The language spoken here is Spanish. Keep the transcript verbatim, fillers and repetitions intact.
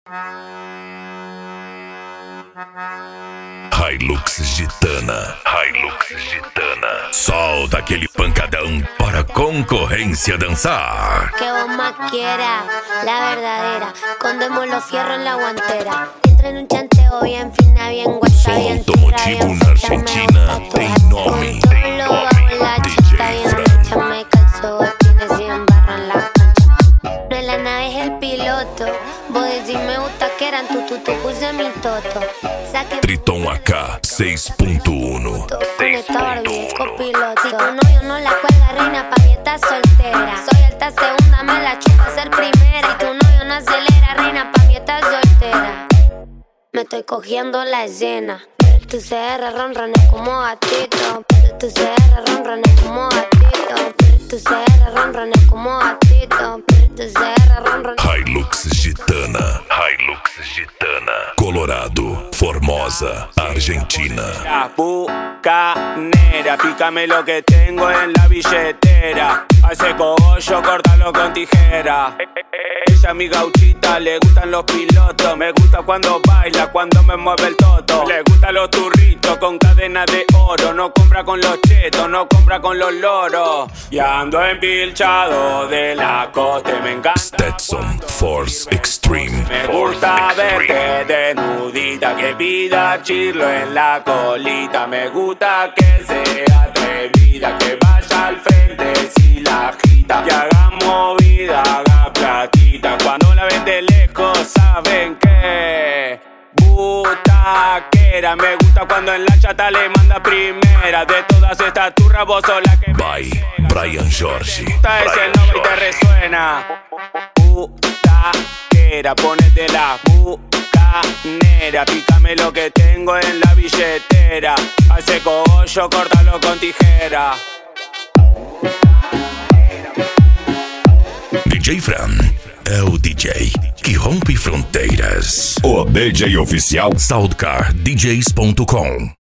Hilux Gitana, Hilux Gitana. Solta aquele pancadão para a concorrência dançar. Que vos más quieras, la verdadera. Condemos los fierros en la guantera. Entra en un chanteo bien fina, bien guacha, Som bien automotivo na Argentina tem nome, tem nome. D J Fran. Me calzo, tiene cien barras en la cancha. No es la nave, es el piloto. Vos decís me gusta que eran tu, tu, tu, puse mi toto. Saque Triton A K seis ponto uno. con esta Barbie, copiloto. Si tu novio no la cuelga, reina, pa' mí estás soltera. Soy alta segunda, me la chupa ser primera. Si tu novio no acelera, reina, pa' mí estás soltera. Me estoy cogiendo la escena. Tu C R ronrones como gatito. Tu C R ronrones como gatito. Tu C R ronrones como gatito. Tu C R ronrones. Hilux Gitana, Hilux Gitana. Colorado, Formosa, Argentina. La bucanera, pícame lo que tengo en la billetera. Hace cogollo, córtalo con tijera. Ella mi gauchita, le gustan los pilotos. Me gusta cuando baila, cuando me mueve el toto. Le gustan los turritos con cadena de oro. No compra con los chetos, no compra con los loros. Y ando empilchado de la costa, me encanta. Stetson Force Extreme. Me gusta verte desnudita, que pida chirlo en la colita. Me gusta que sea atrevida, que vaya al frente si la agita. Que haga movida, haga platita. Cuando la ven de lejos saben que butaquera. Me gusta cuando en la chata le manda primera. De todas estas turras vos sos la que By Brian Jorge. gusta ese nombre y te resuena. Butaquera, ponete la bucanera. Pícame lo que tengo en la billetera. Hace cogollo, córtalo con tijera. D J Fran é o D J que rompe fronteiras. O D J oficial Soundcar D Js ponto com.